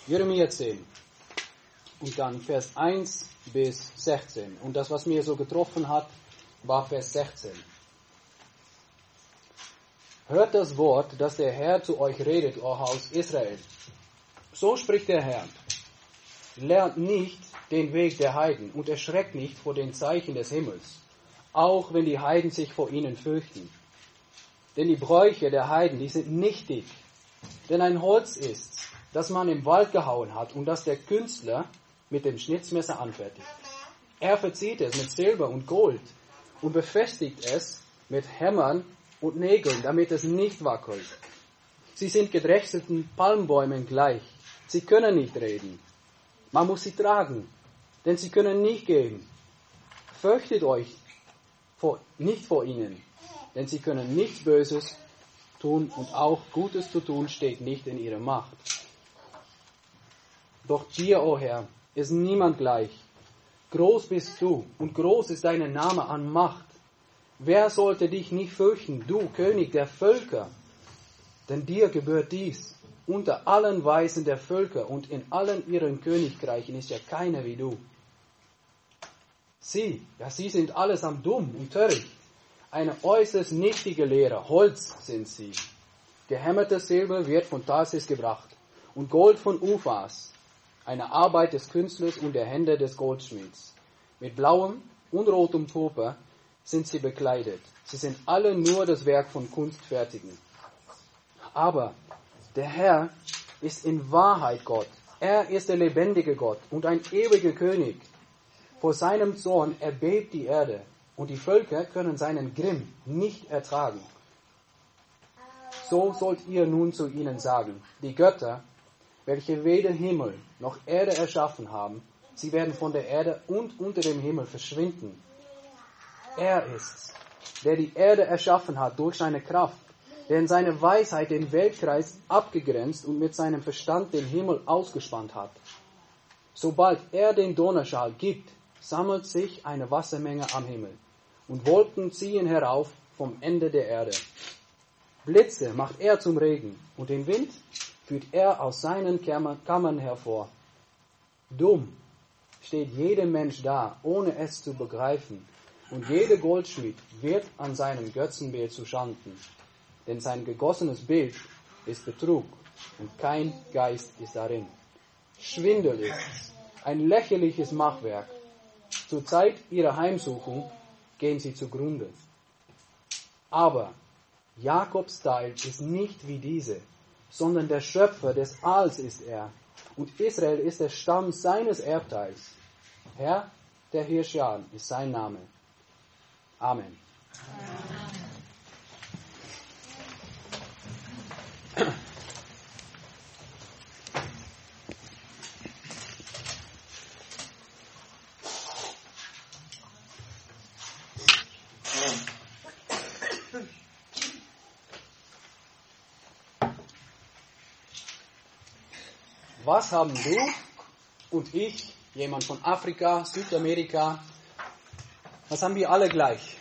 Jeremia 10 und dann Vers 1 bis 16. Und das, was mir so getroffen hat, war Vers 16. Hört das Wort, das der Herr zu euch redet, o Haus Israel. So spricht der Herr. Lernt nicht den Weg der Heiden und erschreckt nicht vor den Zeichen des Himmels, auch wenn die Heiden sich vor ihnen fürchten. Denn die Bräuche der Heiden, die sind nichtig. Denn ein Holz ist, das man im Wald gehauen hat und das der Künstler mit dem Schnitzmesser anfertigt. Er verzieht es mit Silber und Gold und befestigt es mit Hämmern und Nägeln, damit es nicht wackelt. Sie sind gedrechselten Palmbäumen gleich. Sie können nicht reden. Man muss sie tragen, denn sie können nicht gehen. Fürchtet euch nicht vor ihnen, denn sie können nichts Böses tun und auch Gutes zu tun steht nicht in ihrer Macht. Doch dir, o Herr, ist niemand gleich. Groß bist du und groß ist dein Name an Macht. Wer sollte dich nicht fürchten, du König der Völker? Denn dir gebührt dies. Unter allen Weisen der Völker und in allen ihren Königreichen ist ja keiner wie du. Sie sind allesamt dumm und töricht. Eine äußerst nichtige Lehre, Holz sind sie. Gehämmertes Silber wird von Tarsis gebracht und Gold von Uphas, eine Arbeit des Künstlers und der Hände des Goldschmieds. Mit blauem und rotem Purpur sind sie bekleidet. Sie sind alle nur das Werk von Kunstfertigen. Aber der Herr ist in Wahrheit Gott. Er ist der lebendige Gott und ein ewiger König. Vor seinem Zorn erbebt die Erde und die Völker können seinen Grimm nicht ertragen. So sollt ihr nun zu ihnen sagen, die Götter, welche weder Himmel noch Erde erschaffen haben, sie werden von der Erde und unter dem Himmel verschwinden. Er ist's, der die Erde erschaffen hat durch seine Kraft, der in seiner Weisheit den Weltkreis abgegrenzt und mit seinem Verstand den Himmel ausgespannt hat. Sobald er den Donnerschall gibt, sammelt sich eine Wassermenge am Himmel und Wolken ziehen herauf vom Ende der Erde. Blitze macht er zum Regen und den Wind führt er aus seinen Kammern hervor. Dumm steht jeder Mensch da, ohne es zu begreifen, und jeder Goldschmied wird an seinem Götzenbild zu Schanden. Denn sein gegossenes Bild ist Betrug und kein Geist ist darin. Schwindel ist's, ein lächerliches Machwerk. Zur Zeit ihrer Heimsuchung gehen sie zugrunde. Aber Jakobs Teil ist nicht wie diese, sondern der Schöpfer des Alls ist er. Und Israel ist der Stamm seines Erbteils. Herr der Herrscher ist sein Name. Amen. Was haben du und ich, jemand von Afrika, Südamerika, was haben wir alle gleich?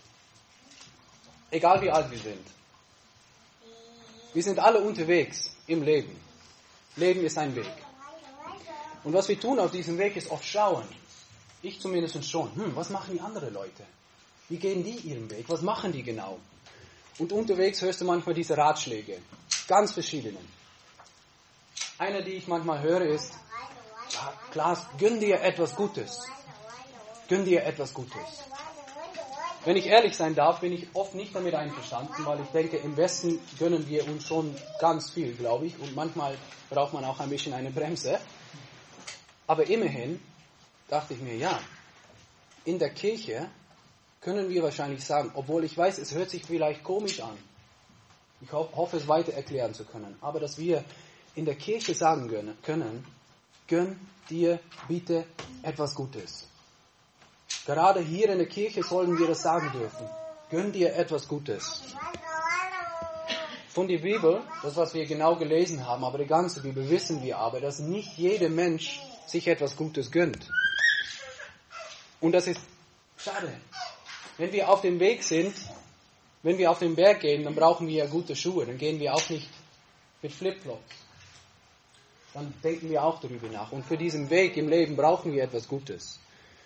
Egal wie alt wir sind. Wir sind alle unterwegs im Leben. Leben ist ein Weg. Und was wir tun auf diesem Weg ist oft schauen. Ich zumindest schon. Was machen die anderen Leute? Wie gehen die ihren Weg? Was machen die genau? Und unterwegs hörst du manchmal diese Ratschläge. Ganz verschiedene. Eine, die ich manchmal höre, ist, ja, Klaas, gönn dir etwas Gutes. Gönn dir etwas Gutes. Wenn ich ehrlich sein darf, bin ich oft nicht damit einverstanden, weil ich denke, im Westen gönnen wir uns schon ganz viel, glaube ich. Und manchmal braucht man auch ein bisschen eine Bremse. Aber immerhin dachte ich mir, ja, in der Kirche können wir wahrscheinlich sagen, obwohl ich weiß, es hört sich vielleicht komisch an. Ich hoffe, es weiter erklären zu können. Aber dass wir in der Kirche sagen können, gönn dir bitte etwas Gutes. Gerade hier in der Kirche sollen wir das sagen dürfen. Gönn dir etwas Gutes. Von der Bibel, das was wir genau gelesen haben, aber die ganze Bibel wissen wir aber, dass nicht jeder Mensch sich etwas Gutes gönnt. Und das ist schade. Wenn wir auf dem Weg sind, wenn wir auf den Berg gehen, dann brauchen wir ja gute Schuhe. Dann gehen wir auch nicht mit Flipflops. dann denken wir auch darüber nach. Und für diesen Weg im Leben brauchen wir etwas Gutes.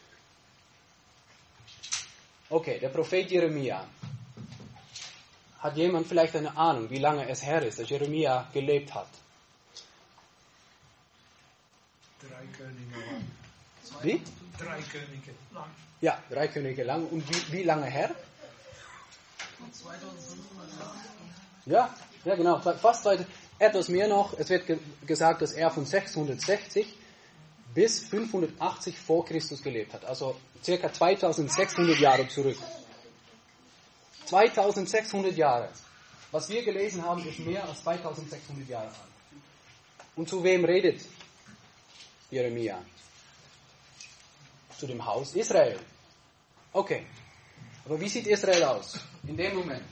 Okay, der Prophet Jeremia. Hat jemand vielleicht eine Ahnung, wie lange es her ist, dass Jeremia gelebt hat? 3 Könige lang. Wie? 3 Könige lang. Ja, 3 Könige lang. Und wie lange her? 2500 Jahre. Ja, genau. Fast etwas mehr noch. Es wird gesagt, dass er von 660 bis 580 vor Christus gelebt hat. Also circa 2600 Jahre zurück. 2600 Jahre. Was wir gelesen haben, ist mehr als 2600 Jahre alt. Und zu wem redet Jeremia? Zu dem Haus Israel. Okay. Aber wie sieht Israel aus in dem Moment?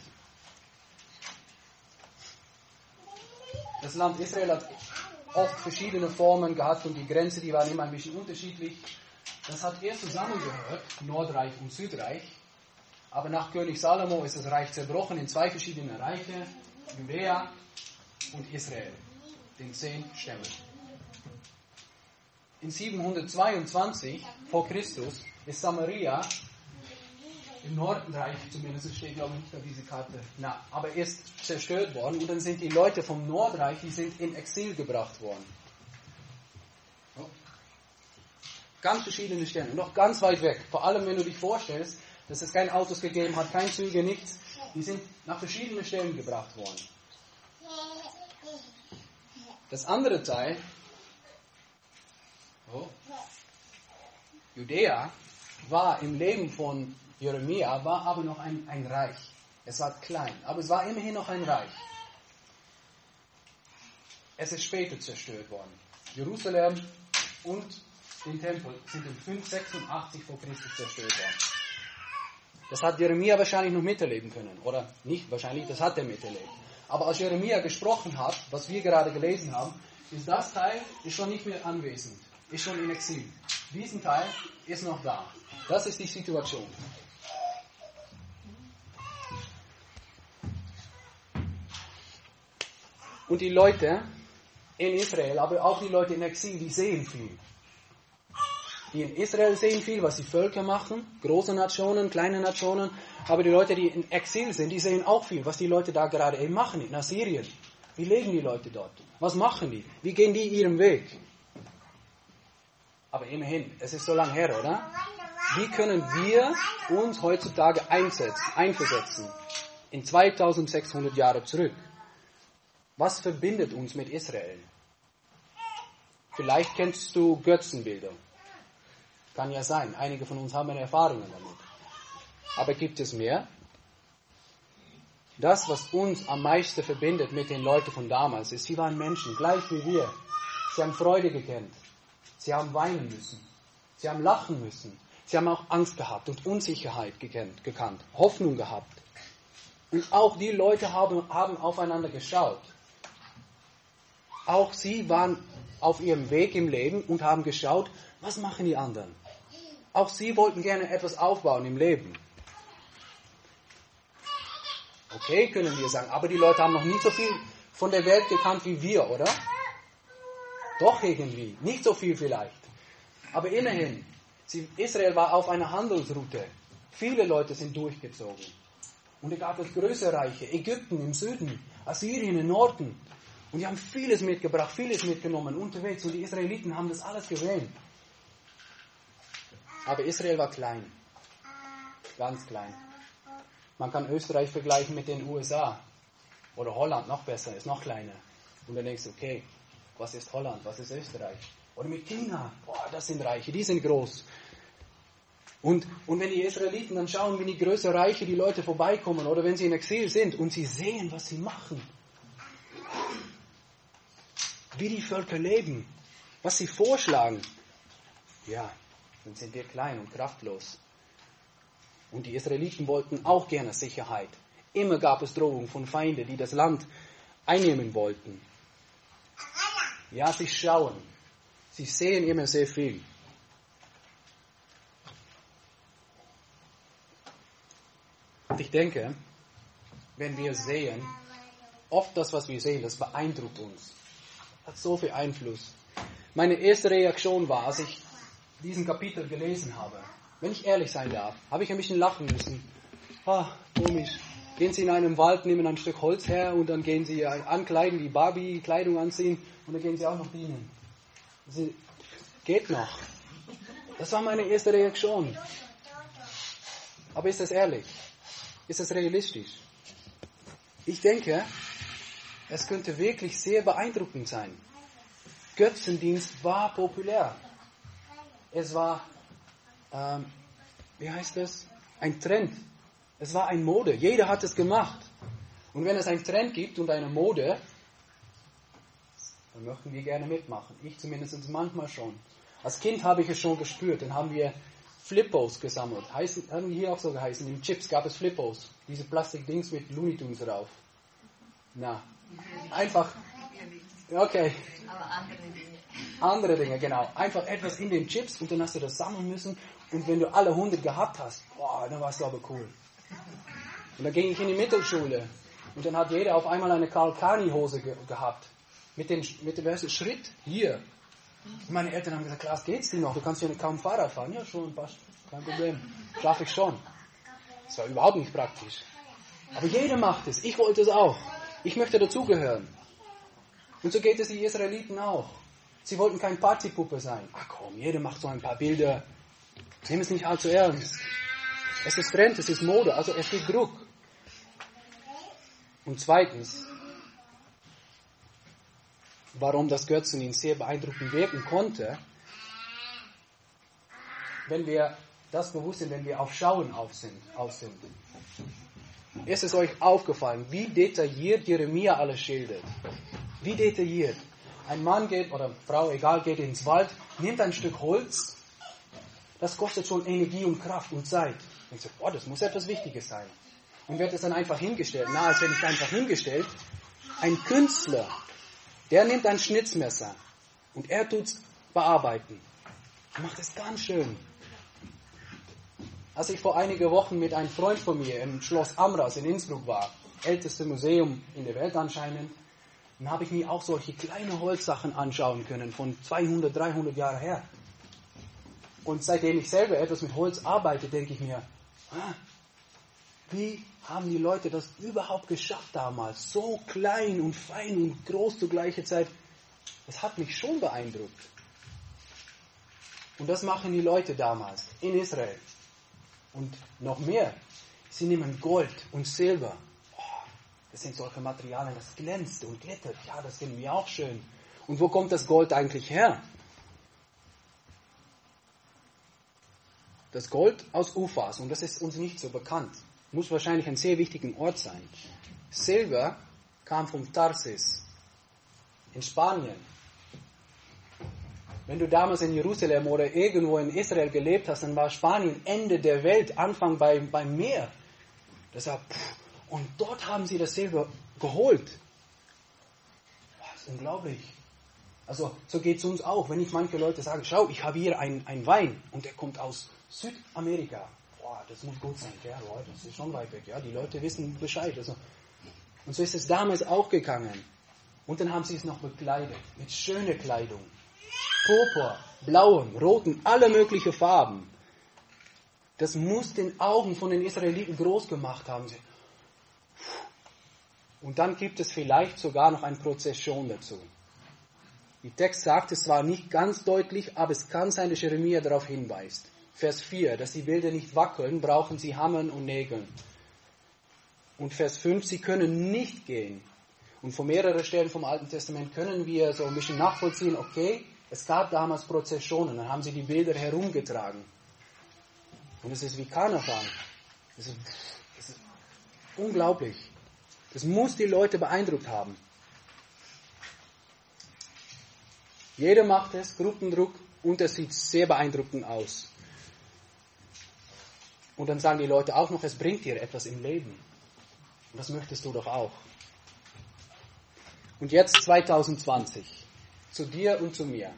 Das Land Israel hat oft verschiedene Formen gehabt und die Grenzen, die waren immer ein bisschen unterschiedlich. Das hat erst zusammengehört, Nordreich und Südreich. Aber nach König Salomo ist das Reich zerbrochen in 2 verschiedene Reiche, Judäa und Israel, den 10 Stämmen. In 722 vor Christus ist Samaria im Nordreich, zumindest steht glaube ich nicht auf dieser Karte, aber ist zerstört worden und dann sind die Leute vom Nordreich, die sind in Exil gebracht worden. Ganz verschiedene Stellen, noch ganz weit weg, vor allem wenn du dich vorstellst, dass es keine Autos gegeben hat, keine Züge, nichts. Die sind nach verschiedenen Stellen gebracht worden. Das andere Teil, Judäa, war im Leben von Jeremia, war aber noch ein Reich. Es war klein, aber es war immerhin noch ein Reich. Es ist später zerstört worden. Jerusalem und den Tempel sind in 586 vor Christus zerstört worden. Das hat Jeremia wahrscheinlich noch miterleben können. Oder nicht wahrscheinlich, das hat er miterlebt. Aber als Jeremia gesprochen hat, was wir gerade gelesen haben, ist das Teil ist schon nicht mehr anwesend. Ist schon in Exil. Diesen Teil ist noch da. Das ist die Situation. Und die Leute in Israel, aber auch die Leute in Exil, die sehen viel. Die in Israel sehen viel, was die Völker machen, große Nationen, kleine Nationen, aber die Leute, die in Exil sind, die sehen auch viel, was die Leute da gerade eben machen, in Assyrien. Wie leben die Leute dort? Was machen die? Wie gehen die ihren Weg? Aber immerhin, es ist so lange her, oder? Wie können wir uns heutzutage einversetzen? In 2600 Jahre zurück. Was verbindet uns mit Israel? Vielleicht kennst du Götzenbilder. Kann ja sein. Einige von uns haben Erfahrungen damit. Aber gibt es mehr? Das, was uns am meisten verbindet mit den Leuten von damals, ist, sie waren Menschen, gleich wie wir. Sie haben Freude gekannt. Sie haben weinen müssen. Sie haben lachen müssen. Sie haben auch Angst gehabt und Unsicherheit gekannt. Hoffnung gehabt. Und auch die Leute haben aufeinander geschaut. Auch sie waren auf ihrem Weg im Leben und haben geschaut, was machen die anderen? Auch sie wollten gerne etwas aufbauen im Leben. Okay, können wir sagen, aber die Leute haben noch nie so viel von der Welt gekannt wie wir, oder? Doch irgendwie, nicht so viel vielleicht. Aber immerhin, Israel war auf einer Handelsroute. Viele Leute sind durchgezogen. Und da gab es größere Reiche, Ägypten im Süden, Assyrien im Norden. Und die haben vieles mitgebracht, vieles mitgenommen unterwegs. Und die Israeliten haben das alles gesehen. Aber Israel war klein. Ganz klein. Man kann Österreich vergleichen mit den USA. Oder Holland, noch besser, ist noch kleiner. Und dann denkst du, okay, was ist Holland, was ist Österreich? Oder mit China, boah, das sind Reiche, die sind groß. Und wenn die Israeliten dann schauen, wie die größeren Reiche die Leute vorbeikommen, oder wenn sie in Exil sind und sie sehen, was sie machen, wie die Völker leben, was sie vorschlagen, ja, dann sind wir klein und kraftlos. Und die Israeliten wollten auch gerne Sicherheit. Immer gab es Drohungen von Feinden, die das Land einnehmen wollten. Ja, sie schauen. Sie sehen immer sehr viel. Und ich denke, wenn wir sehen, oft das, was wir sehen, das beeindruckt uns. Hat so viel Einfluss. Meine erste Reaktion war, als ich diesen Kapitel gelesen habe, wenn ich ehrlich sein darf, habe ich ein bisschen lachen müssen. Komisch. Gehen Sie in einem Wald, nehmen ein Stück Holz her und dann gehen Sie ankleiden, die Barbie-Kleidung anziehen und dann gehen Sie auch noch dienen. Geht noch. Das war meine erste Reaktion. Aber ist das ehrlich? Ist das realistisch? Ich denke, es könnte wirklich sehr beeindruckend sein. Götzendienst war populär. Es war, ein Trend. Es war eine Mode. Jeder hat es gemacht. Und wenn es einen Trend gibt und eine Mode, dann möchten wir gerne mitmachen. Ich zumindest manchmal schon. Als Kind habe ich es schon gespürt. Dann haben wir Flippos gesammelt. Haben die hier auch so geheißen. In Chips gab es Flippos. Diese Plastikdings mit Looney Tunes drauf. Na, einfach. Okay. Aber andere Dinge. Andere Dinge, genau. Einfach etwas in den Chips und dann hast du das sammeln müssen. Und wenn du alle 100 gehabt hast, dann warst du aber cool. Und dann ging ich in die Mittelschule. Und dann hat jeder auf einmal eine Karl Kani-Hose gehabt. Mit dem Schritt hier. Und meine Eltern haben gesagt, Klaas, geht's dir noch? Du kannst ja kaum Fahrrad fahren. Ja, schon, passt. Kein Problem. Schaffe ich schon. Das war überhaupt nicht praktisch. Aber jeder macht es. Ich wollte es auch. Ich möchte dazugehören. Und so geht es die Israeliten auch. Sie wollten kein Partypuppe sein. Ach komm, jeder macht so ein paar Bilder. Nehmen es nicht allzu ernst. Es ist Trend, es ist Mode, also es gibt Druck. Und zweitens, warum das Götzendienst sehr beeindruckend wirken konnte, wenn wir das bewusst sind, wenn wir auf Schauen aus sind. Ist es euch aufgefallen, wie detailliert Jeremia alles schildert? Wie detailliert. Ein Mann geht, oder Frau, egal, geht ins Wald, nimmt ein Stück Holz, das kostet schon Energie und Kraft und Zeit. Und so, das muss etwas Wichtiges sein. Und wird es dann einfach hingestellt. Es wird nicht einfach hingestellt. Ein Künstler, der nimmt ein Schnitzmesser und er tut es bearbeiten. Er macht es ganz schön. Als ich vor einigen Wochen mit einem Freund von mir im Schloss Amras in Innsbruck war, älteste Museum in der Welt anscheinend, dann habe ich mir auch solche kleine Holzsachen anschauen können, von 200, 300 Jahren her. Und seitdem ich selber etwas mit Holz arbeite, denke ich mir, wie haben die Leute das überhaupt geschafft damals? So klein und fein und groß zur gleichen Zeit. Das hat mich schon beeindruckt. Und das machen die Leute damals in Israel. Und noch mehr. Sie nehmen Gold und Silber. Das sind solche Materialien, das glänzt und glittert. Ja, das finden wir auch schön. Und wo kommt das Gold eigentlich her? Das Gold aus Ufas, und das ist uns nicht so bekannt. Muss wahrscheinlich ein sehr wichtiger Ort sein. Silber kam vom Tarsis in Spanien. Wenn du damals in Jerusalem oder irgendwo in Israel gelebt hast, dann war Spanien Ende der Welt, Anfang beim Meer. Und dort haben sie das Silber geholt. Das ist unglaublich. Also so geht es uns auch. Wenn ich manche Leute sage, schau, ich habe hier einen Wein und der kommt aus Südamerika. Das muss gut sein. Ja, das ist schon weit weg. Ja, die Leute wissen Bescheid. Also, und so ist es damals auch gegangen. Und dann haben sie es noch bekleidet mit schöner Kleidung. Purpur, blauen, roten, alle möglichen Farben. Das muss den Augen von den Israeliten groß gemacht haben. Und dann gibt es vielleicht sogar noch eine Prozession dazu. Der Text sagt es zwar nicht ganz deutlich, aber es kann sein, dass Jeremia darauf hinweist. Vers 4, dass die Bilder nicht wackeln, brauchen sie Hammern und Nägeln. Und Vers 5, sie können nicht gehen. Und von mehreren Stellen vom Alten Testament können wir so ein bisschen nachvollziehen, okay, es gab damals Prozessionen, dann haben sie die Bilder herumgetragen. Und es ist wie Karneval. Das ist unglaublich. Das muss die Leute beeindruckt haben. Jeder macht es, Gruppendruck, und es sieht sehr beeindruckend aus. Und dann sagen die Leute auch noch, es bringt dir etwas im Leben. Und das möchtest du doch auch. Und jetzt 2020, zu dir und zu mir.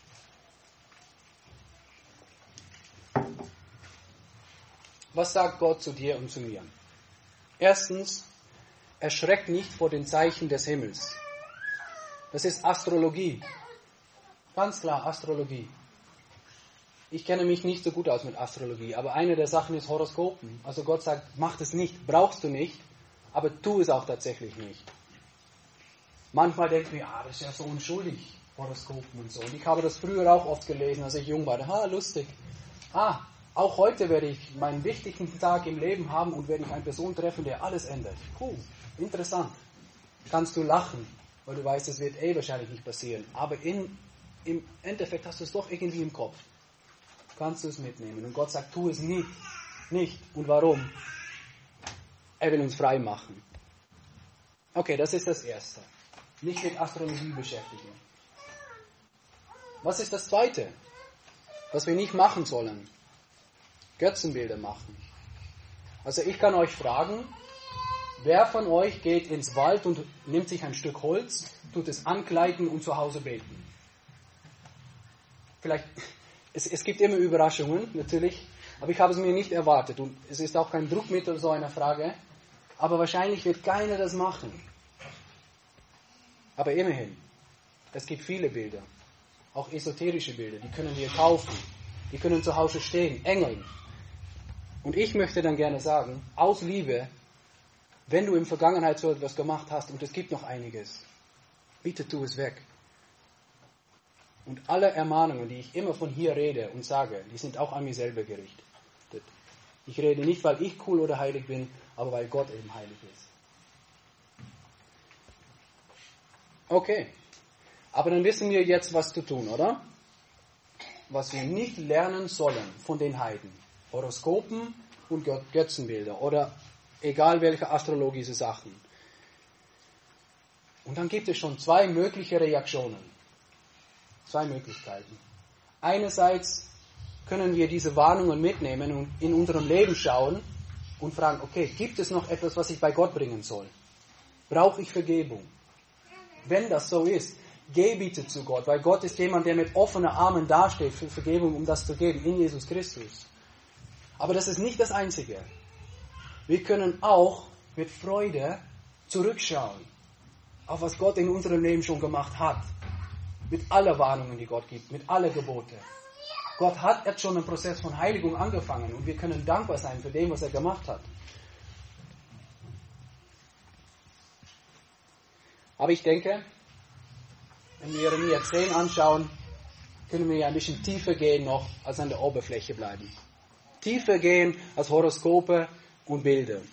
Was sagt Gott zu dir und zu mir? Erstens, erschreck nicht vor den Zeichen des Himmels. Das ist Astrologie. Ganz klar, Astrologie. Ich kenne mich nicht so gut aus mit Astrologie, aber eine der Sachen ist Horoskopen. Also Gott sagt, mach das nicht, brauchst du nicht, aber tu es auch tatsächlich nicht. Manchmal denke ich mir, das ist ja so unschuldig, Horoskopen und so. Und ich habe das früher auch oft gelesen, als ich jung war. Lustig. Auch heute werde ich meinen wichtigsten Tag im Leben haben und werde ich eine Person treffen, der alles ändert. Interessant. Kannst du lachen, weil du weißt, es wird wahrscheinlich nicht passieren. Aber im Endeffekt hast du es doch irgendwie im Kopf. Kannst du es mitnehmen. Und Gott sagt, tu es nicht. Nicht. Und warum? Er will uns frei machen. Okay, das ist das Erste. Nicht mit Astrologie beschäftigen. Was ist das Zweite, was wir nicht machen sollen? Götzenbilder machen. Also ich kann euch fragen, wer von euch geht ins Wald und nimmt sich ein Stück Holz, tut es ankleiden und zu Hause beten? Vielleicht, es gibt immer Überraschungen, natürlich, aber ich habe es mir nicht erwartet und es ist auch kein Druckmittel so einer Frage, aber wahrscheinlich wird keiner das machen. Aber immerhin, es gibt viele Bilder, auch esoterische Bilder, die können wir kaufen, die können zu Hause stehen, Engeln. Und ich möchte dann gerne sagen, aus Liebe, wenn du in der Vergangenheit so etwas gemacht hast, und es gibt noch einiges, bitte tu es weg. Und alle Ermahnungen, die ich immer von hier rede und sage, die sind auch an mich selber gerichtet. Ich rede nicht, weil ich cool oder heilig bin, aber weil Gott eben heilig ist. Okay, aber dann wissen wir jetzt, was zu tun, oder? Was wir nicht lernen sollen von den Heiden. Horoskopen und Götzenbilder oder egal welche astrologische Sachen. Und dann gibt es schon zwei mögliche Reaktionen. Zwei Möglichkeiten. Einerseits können wir diese Warnungen mitnehmen und in unserem Leben schauen und fragen, okay, gibt es noch etwas, was ich bei Gott bringen soll? Brauche ich Vergebung? Wenn das so ist, geh bitte zu Gott, weil Gott ist jemand, der mit offenen Armen dasteht für Vergebung, um das zu geben, in Jesus Christus. Aber das ist nicht das Einzige. Wir können auch mit Freude zurückschauen auf was Gott in unserem Leben schon gemacht hat. Mit aller Warnungen, die Gott gibt, mit aller Gebote. Gott hat jetzt schon einen Prozess von Heiligung angefangen und wir können dankbar sein für dem, was er gemacht hat. Aber ich denke, wenn wir Jeremia 10 anschauen, können wir ein bisschen tiefer gehen noch, als an der Oberfläche bleiben. Tiefer gehen als Horoskope und Bilder.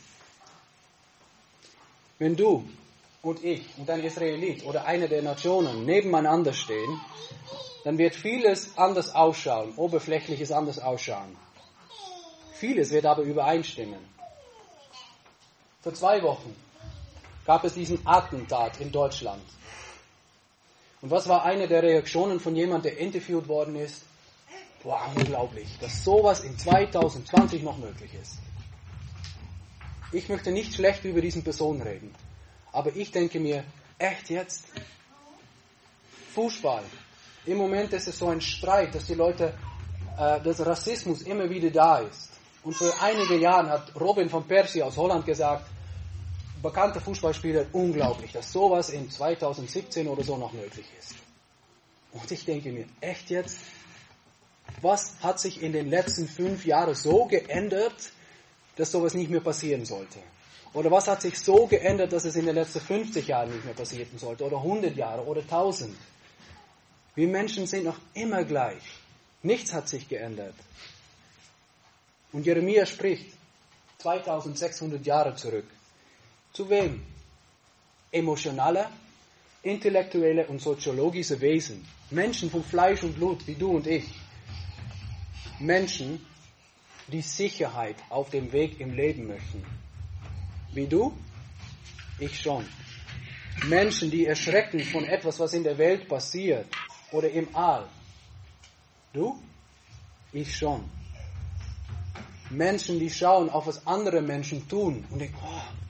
Wenn du und ich und ein Israelit oder eine der Nationen nebeneinander stehen, dann wird vieles anders ausschauen, Oberflächliches anders ausschauen. Vieles wird aber übereinstimmen. Vor 2 Wochen gab es diesen Attentat in Deutschland. Und was war eine der Reaktionen von jemandem, der interviewt worden ist? Unglaublich, dass sowas in 2020 noch möglich ist. Ich möchte nicht schlecht über diesen Person reden, aber ich denke mir, echt jetzt? Fußball. Im Moment ist es so ein Streit, dass die Leute, dass Rassismus immer wieder da ist. Und vor einigen Jahren hat Robin van Persie aus Holland gesagt, bekannter Fußballspieler, unglaublich, dass sowas in 2017 oder so noch möglich ist. Und ich denke mir, echt jetzt? Was hat sich in den letzten 5 Jahren so geändert, dass sowas nicht mehr passieren sollte? Oder was hat sich so geändert, dass es in den letzten 50 Jahren nicht mehr passieren sollte? Oder 100 Jahre oder 1000? Wir Menschen sind noch immer gleich. Nichts hat sich geändert. Und Jeremia spricht 2600 Jahre zurück. Zu wem? Emotionale, intellektuelle und soziologische Wesen. Menschen von Fleisch und Blut, wie du und ich. Menschen, die Sicherheit auf dem Weg im Leben möchten. Wie du? Ich schon. Menschen, die erschrecken von etwas, was in der Welt passiert oder im All. Du? Ich schon. Menschen, die schauen auf was andere Menschen tun und denken,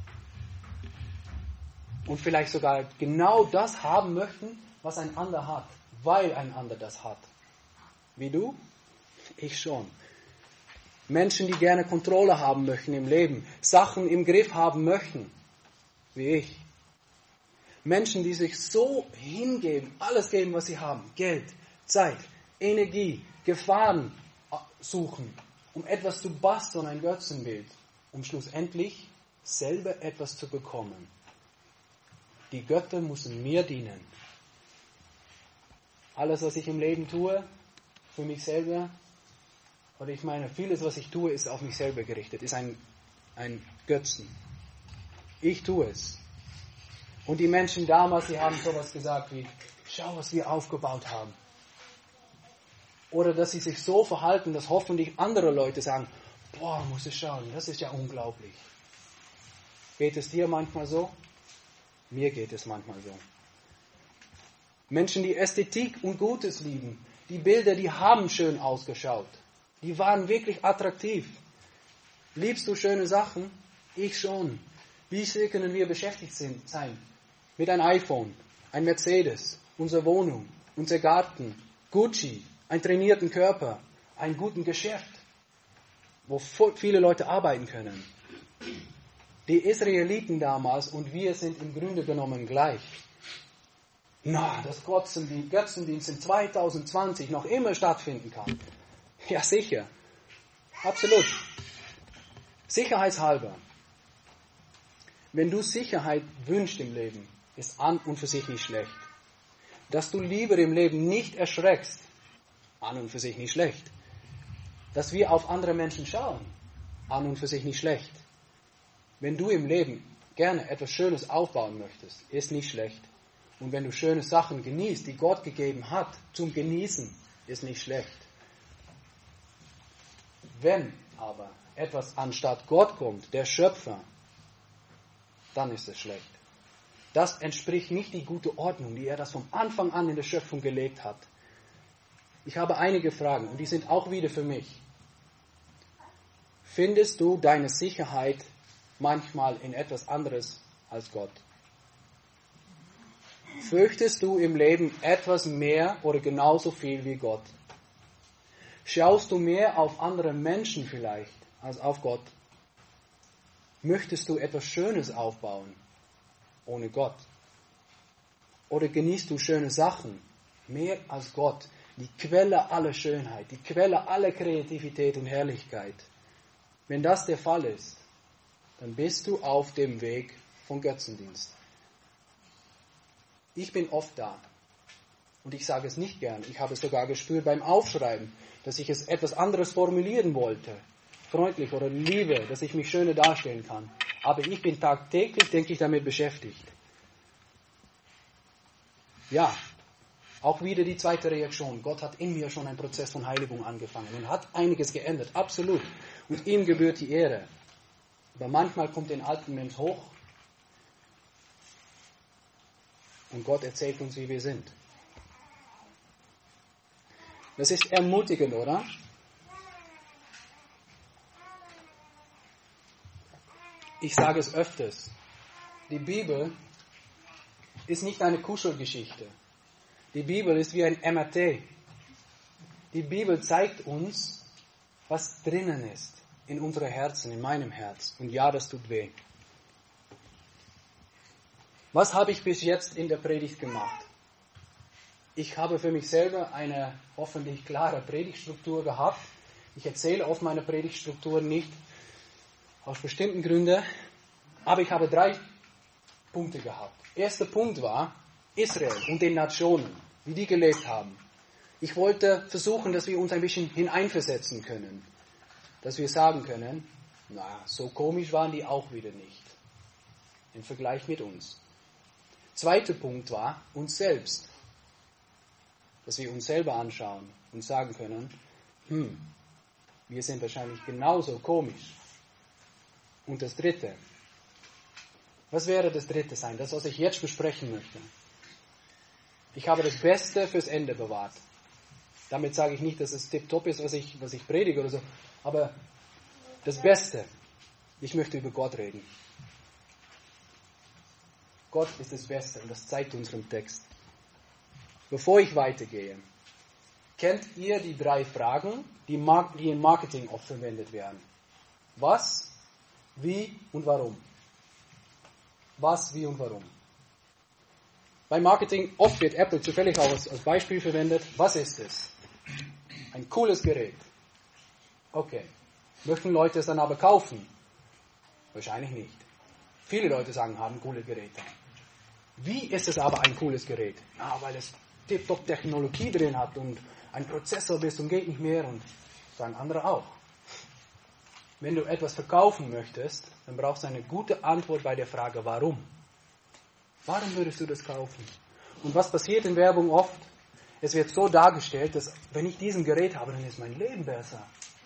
und vielleicht sogar genau das haben möchten, was ein anderer hat, weil ein anderer das hat. Wie du? Ich schon. Menschen, die gerne Kontrolle haben möchten im Leben, Sachen im Griff haben möchten, wie ich. Menschen, die sich so hingeben, alles geben, was sie haben. Geld, Zeit, Energie, Gefahren suchen, um etwas zu basteln, ein Götzenbild, um schlussendlich selber etwas zu bekommen. Die Götter müssen mir dienen. Alles, was ich im Leben tue, für mich selber, oder ich meine, vieles, was ich tue, ist auf mich selber gerichtet, ist ein Götzen. Ich tue es. Und die Menschen damals, die haben sowas gesagt wie, schau, was wir aufgebaut haben. Oder dass sie sich so verhalten, dass hoffentlich andere Leute sagen, boah, muss ich schauen, das ist ja unglaublich. Geht es dir manchmal so? Mir geht es manchmal so. Menschen, die Ästhetik und Gutes lieben, die Bilder, die haben schön ausgeschaut. Die waren wirklich attraktiv. Liebst du schöne Sachen? Ich schon. Wie sehr können wir beschäftigt sein? Mit einem iPhone, ein Mercedes, unsere Wohnung, unser Garten, Gucci, einen trainierten Körper, ein gutes Geschäft, wo viele Leute arbeiten können. Die Israeliten damals und wir sind im Grunde genommen gleich. Na, dass Götzendienst in 2020 noch immer stattfinden kann. Ja, sicher. Absolut. Sicherheitshalber. Wenn du Sicherheit wünschst im Leben, ist an und für sich nicht schlecht. Dass du lieber im Leben nicht erschreckst, an und für sich nicht schlecht. Dass wir auf andere Menschen schauen, an und für sich nicht schlecht. Wenn du im Leben gerne etwas Schönes aufbauen möchtest, ist nicht schlecht. Und wenn du schöne Sachen genießt, die Gott gegeben hat, zum Genießen, ist nicht schlecht. Wenn aber etwas anstatt Gott kommt, der Schöpfer, dann ist es schlecht. Das entspricht nicht die gute Ordnung, die er das von Anfang an in der Schöpfung gelegt hat. Ich habe einige Fragen und die sind auch wieder für mich. Findest du deine Sicherheit manchmal in etwas anderes als Gott? Fürchtest du im Leben etwas mehr oder genauso viel wie Gott? Schaust du mehr auf andere Menschen vielleicht als auf Gott? Möchtest du etwas Schönes aufbauen ohne Gott? Oder genießt du schöne Sachen mehr als Gott, die Quelle aller Schönheit, die Quelle aller Kreativität und Herrlichkeit? Wenn das der Fall ist, dann bist du auf dem Weg von Götzendienst. Ich bin oft da. Und ich sage es nicht gern. Ich habe es sogar gespürt beim Aufschreiben, dass ich es etwas anderes formulieren wollte. Freundlich oder Liebe, dass ich mich schöner darstellen kann. Aber ich bin tagtäglich, denke ich, damit beschäftigt. Ja, auch wieder die zweite Reaktion. Gott hat in mir schon einen Prozess von Heiligung angefangen und hat einiges geändert, absolut. Und ihm gebührt die Ehre. Aber manchmal kommt ein alter Mensch hoch und Gott erzählt uns, wie wir sind. Das ist ermutigend, oder? Ich sage es öfters. Die Bibel ist nicht eine Kuschelgeschichte. Die Bibel ist wie ein MRT. Die Bibel zeigt uns, was drinnen ist in unseren Herzen, in meinem Herz. Und ja, das tut weh. Was habe ich bis jetzt in der Predigt gemacht? Ich habe für mich selber eine hoffentlich klare Predigtstruktur gehabt. Ich erzähle oft meine Predigtstruktur nicht aus bestimmten Gründen, aber ich habe 3 Punkte gehabt. Erster Punkt war Israel und den Nationen, wie die gelebt haben. Ich wollte versuchen, dass wir uns ein bisschen hineinversetzen können, dass wir sagen können, na, so komisch waren die auch wieder nicht im Vergleich mit uns. Zweiter Punkt war uns selbst, dass wir uns selber anschauen und sagen können, wir sind wahrscheinlich genauso komisch. Und das Dritte, was wäre das Dritte sein? Das, was ich jetzt besprechen möchte. Ich habe das Beste fürs Ende bewahrt. Damit sage ich nicht, dass es tipptopp ist, was ich predige oder so, aber das Beste, ich möchte über Gott reden. Gott ist das Beste und das zeigt uns im Text. Bevor ich weitergehe, kennt ihr die 3 Fragen, die im Marketing oft verwendet werden? Was, wie und warum? Was, wie und warum? Beim Marketing, oft wird Apple zufällig auch als Beispiel verwendet. Was ist es? Ein cooles Gerät. Okay. Möchten Leute es dann aber kaufen? Wahrscheinlich nicht. Viele Leute sagen, haben coole Geräte. Wie ist es aber ein cooles Gerät? Ja, weil es tiptop Technologie drin hat und ein Prozessor bis und geht nicht mehr, und sagen andere auch. Wenn du etwas verkaufen möchtest, dann brauchst du eine gute Antwort bei der Frage, warum? Warum würdest du das kaufen? Und was passiert in Werbung oft? Es wird so dargestellt, dass wenn ich diesen Gerät habe, dann ist mein Leben besser.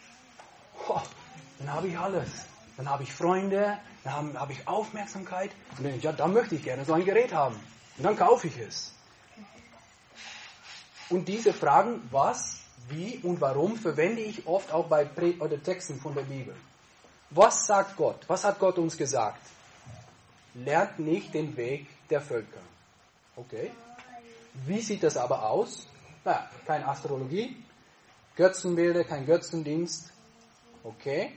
Dann habe ich alles. Dann habe ich Freunde, dann habe ich Aufmerksamkeit. Und dann denke ich, ja, da möchte ich gerne so ein Gerät haben. Und dann kaufe ich es. Und diese Fragen, was, wie und warum, verwende ich oft auch bei oder Texten von der Bibel. Was sagt Gott? Was hat Gott uns gesagt? Lernt nicht den Weg der Völker. Okay. Wie sieht das aber aus? Naja, keine Astrologie, Götzenbilder, kein Götzendienst. Okay.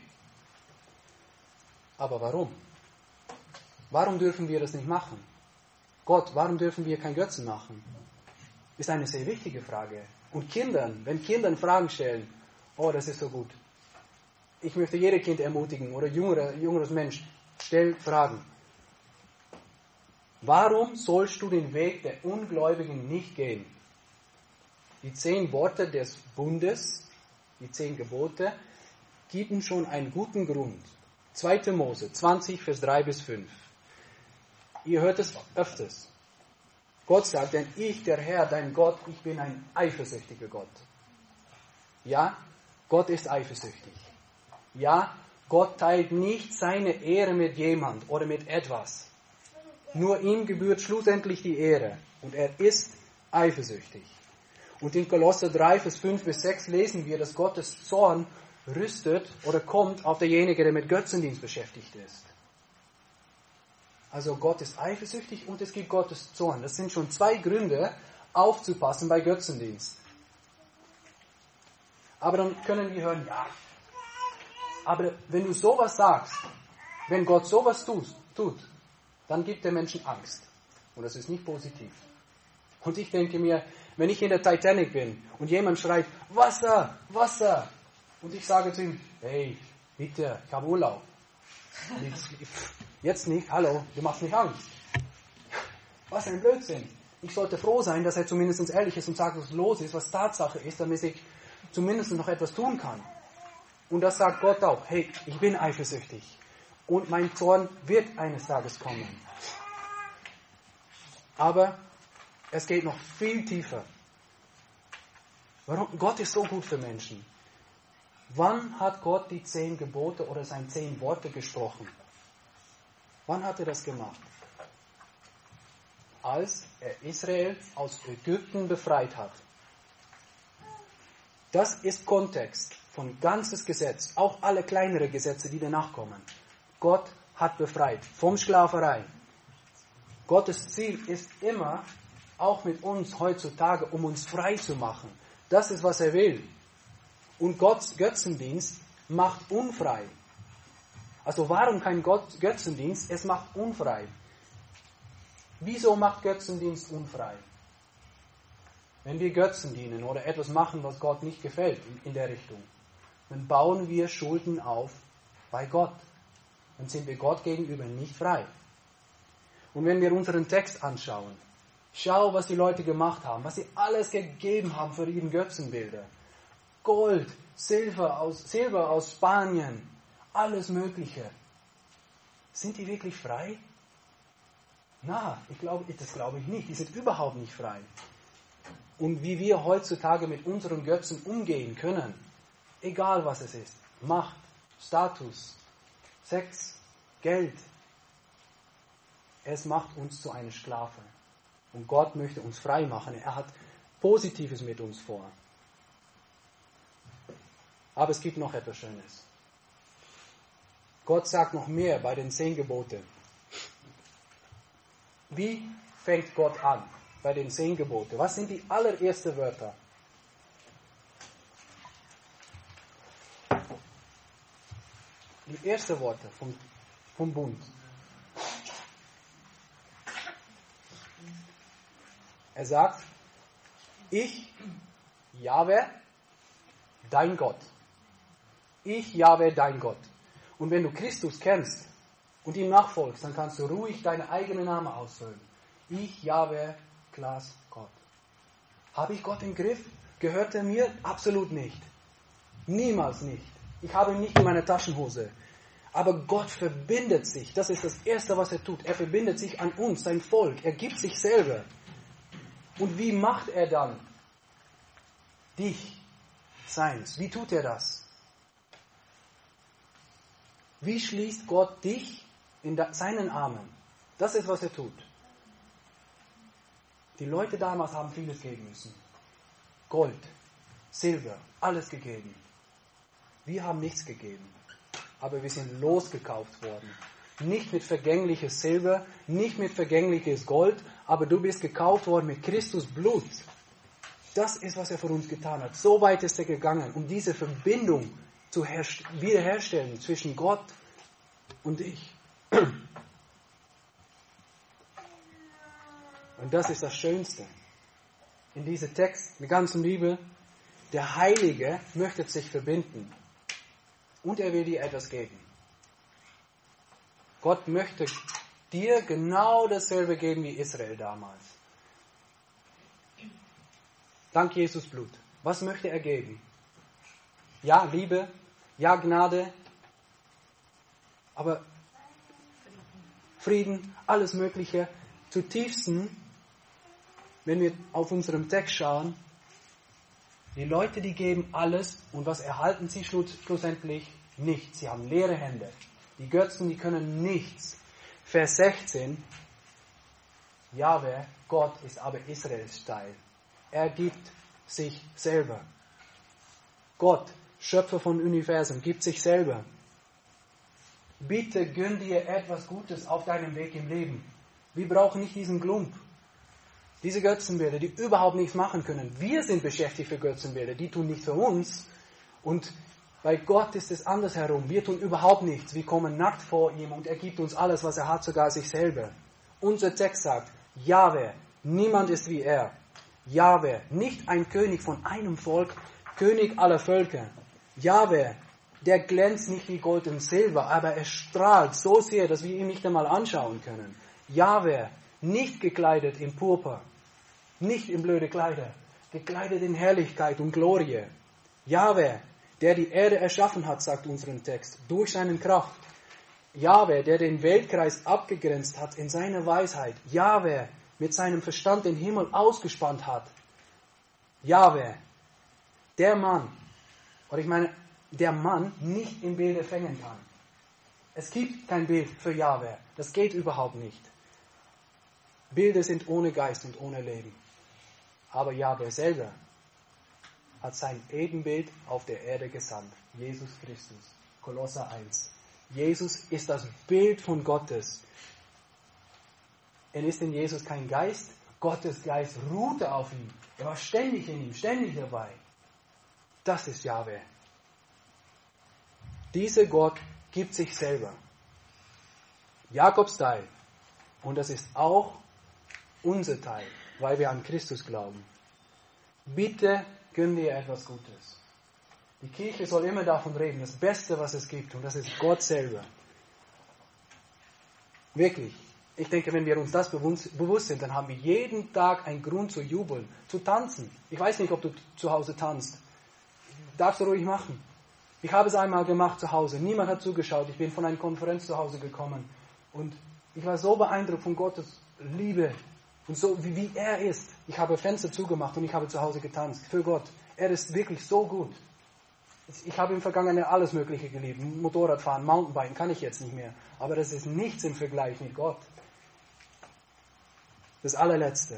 Aber warum? Warum dürfen wir das nicht machen? Gott, warum dürfen wir kein Götzen machen? Ist eine sehr wichtige Frage. Und Kindern, wenn Kindern Fragen stellen, oh, das ist so gut. Ich möchte jedes Kind ermutigen oder jüngeres Mensch, stell Fragen. Warum sollst du den Weg der Ungläubigen nicht gehen? Die 10 Worte des Bundes, die 10 Gebote, geben schon einen guten Grund. 2. Mose 20, Vers 3 bis 5. Ihr hört es öfters. Gott sagt, denn ich, der Herr, dein Gott, ich bin ein eifersüchtiger Gott. Ja, Gott ist eifersüchtig. Ja, Gott teilt nicht seine Ehre mit jemand oder mit etwas. Nur ihm gebührt schlussendlich die Ehre. Und er ist eifersüchtig. Und in Kolosser 3, Vers 5 bis 6 lesen wir, dass Gottes Zorn rüstet oder kommt auf derjenige, der mit Götzendienst beschäftigt ist. Also Gott ist eifersüchtig und es gibt Gottes Zorn. Das sind schon 2 Gründe, aufzupassen bei Götzendienst. Aber dann können wir hören, ja, aber wenn du sowas sagst, wenn Gott sowas tut, dann gibt der Menschen Angst. Und das ist nicht positiv. Und ich denke mir, wenn ich in der Titanic bin und jemand schreit, Wasser, Wasser, und ich sage zu ihm, hey, bitte, ich habe Urlaub. Jetzt nicht, hallo, du machst mich Angst. Was ein Blödsinn. Ich sollte froh sein, dass er zumindest ehrlich ist und sagt, was los ist, was Tatsache ist, damit ich zumindest noch etwas tun kann. Und das sagt Gott auch, hey, ich bin eifersüchtig. Und mein Zorn wird eines Tages kommen. Aber es geht noch viel tiefer. Warum? Gott ist so gut für Menschen. Wann hat Gott die 10 Gebote oder seine 10 Worte gesprochen? Wann hat er das gemacht? Als er Israel aus Ägypten befreit hat. Das ist Kontext von ganzes Gesetz, auch alle kleinere Gesetze, die danach kommen. Gott hat befreit vom Sklaverei. Gottes Ziel ist immer, auch mit uns heutzutage, um uns frei zu machen. Das ist, was er will. Und Gottes Götzendienst macht unfrei. Also warum kein Götzendienst? Es macht unfrei. Wieso macht Götzendienst unfrei? Wenn wir Götzen dienen oder etwas machen, was Gott nicht gefällt in der Richtung, dann bauen wir Schulden auf bei Gott. Dann sind wir Gott gegenüber nicht frei. Und wenn wir unseren Text anschauen, schau, was die Leute gemacht haben, was sie alles gegeben haben für ihre Götzenbilder. Gold, Silber aus Spanien, alles Mögliche. Sind die wirklich frei? Na, das glaube ich nicht. Die sind überhaupt nicht frei. Und wie wir heutzutage mit unseren Götzen umgehen können, egal was es ist, Macht, Status, Sex, Geld, es macht uns zu einer Sklave. Und Gott möchte uns frei machen. Er hat Positives mit uns vor. Aber es gibt noch etwas Schönes. Gott sagt noch mehr bei den 10 Geboten. Wie fängt Gott an bei den 10 Geboten? Was sind die allerersten Wörter? Die ersten Worte vom Bund. Er sagt, ich, Jahwe, dein Gott. Ich, Jahwe, dein Gott. Und wenn du Christus kennst und ihm nachfolgst, dann kannst du ruhig deinen eigenen Namen ausfüllen. Ich, Jahwe, Klaas, Gott. Habe ich Gott im Griff? Gehört er mir? Absolut nicht. Niemals nicht. Ich habe ihn nicht in meiner Taschenhose. Aber Gott verbindet sich. Das ist das Erste, was er tut. Er verbindet sich an uns, sein Volk. Er gibt sich selber. Und wie macht er dann dich seins? Wie tut er das? Wie schließt Gott dich in seinen Armen? Das ist, was er tut. Die Leute damals haben vieles geben müssen. Gold, Silber, alles gegeben. Wir haben nichts gegeben. Aber wir sind losgekauft worden. Nicht mit vergängliches Silber, nicht mit vergängliches Gold, aber du bist gekauft worden mit Christus Blut. Das ist, was er für uns getan hat. So weit ist er gegangen, um diese Verbindung zu wiederherstellen zwischen Gott und dich. Und das ist das Schönste in diesem Text, in der ganzen Bibel. Der Heilige möchte sich verbinden. Und er will dir etwas geben. Gott möchte dir genau dasselbe geben wie Israel damals. Dank Jesus Blut. Was möchte er geben? Ja, Liebe. Ja, Gnade. Aber Frieden, alles Mögliche. Zutiefsten, wenn wir auf unserem Text schauen, die Leute, die geben alles und was erhalten sie schlussendlich? Nichts. Sie haben leere Hände. Die Götzen, die können nichts. Vers 16. Jahwe, Gott ist aber Israels Teil. Er gibt sich selber. Gott, Schöpfer von Universum, gibt sich selber. Bitte gönn dir etwas Gutes auf deinem Weg im Leben. Wir brauchen nicht diesen Klump. Diese Götzenbilder, die überhaupt nichts machen können. Wir sind beschäftigt für Götzenbilder, die tun nichts für uns. Und bei Gott ist es andersherum. Wir tun überhaupt nichts. Wir kommen nackt vor ihm und er gibt uns alles, was er hat, sogar sich selber. Unser Text sagt, Jahwe, niemand ist wie er. Jahwe, nicht ein König von einem Volk, König aller Völker. Jahwe, der glänzt nicht wie Gold und Silber, aber er strahlt so sehr, dass wir ihn nicht einmal anschauen können. Jahwe, nicht gekleidet in Purpur, nicht in blöde Kleider, gekleidet in Herrlichkeit und Glorie. Jahwe, der die Erde erschaffen hat, sagt unseren Text, durch seine Kraft. Jahwe, der den Weltkreis abgegrenzt hat in seiner Weisheit. Jahwe, mit seinem Verstand den Himmel ausgespannt hat. Jahwe, der Mann, oder ich meine, der Mann nicht im Bilde fängen kann. Es gibt kein Bild für Jahwe. Das geht überhaupt nicht. Bilder sind ohne Geist und ohne Leben. Aber Jahwe selber hat sein Ebenbild auf der Erde gesandt. Jesus Christus. Kolosser 1. Jesus ist das Bild von Gottes. Er ist in Jesus kein Geist. Gottes Geist ruhte auf ihm. Er war ständig in ihm, ständig dabei. Das ist Jahwe. Dieser Gott gibt sich selber. Jakobs Teil. Und das ist auch unser Teil, weil wir an Christus glauben. Bitte gönn dir etwas Gutes. Die Kirche soll immer davon reden, das Beste, was es gibt, und das ist Gott selber. Wirklich. Ich denke, wenn wir uns das bewusst sind, dann haben wir jeden Tag einen Grund zu jubeln, zu tanzen. Ich weiß nicht, ob du zu Hause tanzt. Darfst du ruhig machen. Ich habe es einmal gemacht zu Hause. Niemand hat zugeschaut. Ich bin von einer Konferenz zu Hause gekommen. Und ich war so beeindruckt von Gottes Liebe. Und so wie er ist. Ich habe Fenster zugemacht und ich habe zu Hause getanzt. Für Gott. Er ist wirklich so gut. Ich habe im Vergangenen alles Mögliche geliebt. Motorradfahren, Mountainbiken kann ich jetzt nicht mehr. Aber das ist nichts im Vergleich mit Gott. Das allerletzte.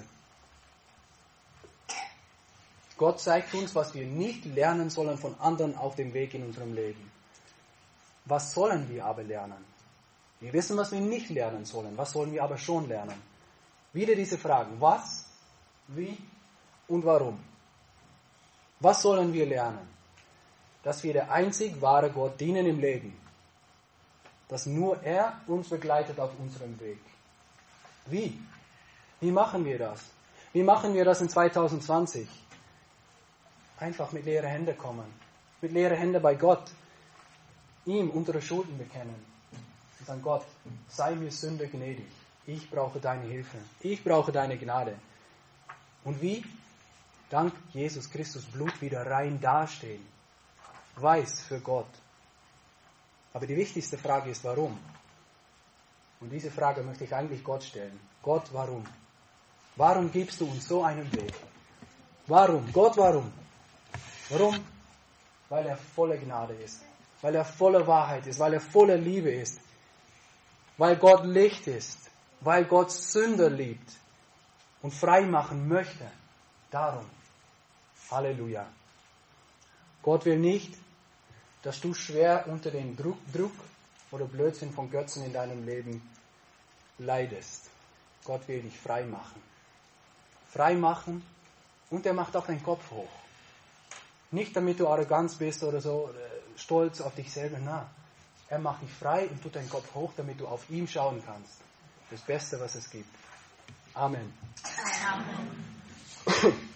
Gott zeigt uns, was wir nicht lernen sollen von anderen auf dem Weg in unserem Leben. Was sollen wir aber lernen? Wir wissen, was wir nicht lernen sollen. Was sollen wir aber schon lernen? Wieder diese Fragen. Was, wie und warum? Was sollen wir lernen? Dass wir der einzig wahre Gott dienen im Leben. Dass nur er uns begleitet auf unserem Weg. Wie? Wie machen wir das? Wie machen wir das in 2020? Einfach mit leeren Händen kommen. Mit leeren Händen bei Gott. Ihm unsere Schulden bekennen. Und sagen, Gott, sei mir Sünder gnädig. Ich brauche deine Hilfe. Ich brauche deine Gnade. Und wie? Dank Jesus Christus Blut wieder rein dastehen. Weiß für Gott. Aber die wichtigste Frage ist, warum? Und diese Frage möchte ich eigentlich Gott stellen. Gott, warum? Warum gibst du uns so einen Weg? Warum? Gott, warum? Warum? Weil er voller Gnade ist. Weil er voller Wahrheit ist. Weil er voller Liebe ist. Weil Gott Licht ist. Weil Gott Sünder liebt und frei machen möchte. Darum. Halleluja. Gott will nicht, dass du schwer unter dem Druck oder Blödsinn von Götzen in deinem Leben leidest. Gott will dich frei machen. Frei machen und er macht auch deinen Kopf hoch. Nicht damit du arrogant bist oder so, stolz auf dich selber, nein. Er macht dich frei und tut deinen Kopf hoch, damit du auf ihn schauen kannst. Das Beste, was es gibt. Amen. Amen.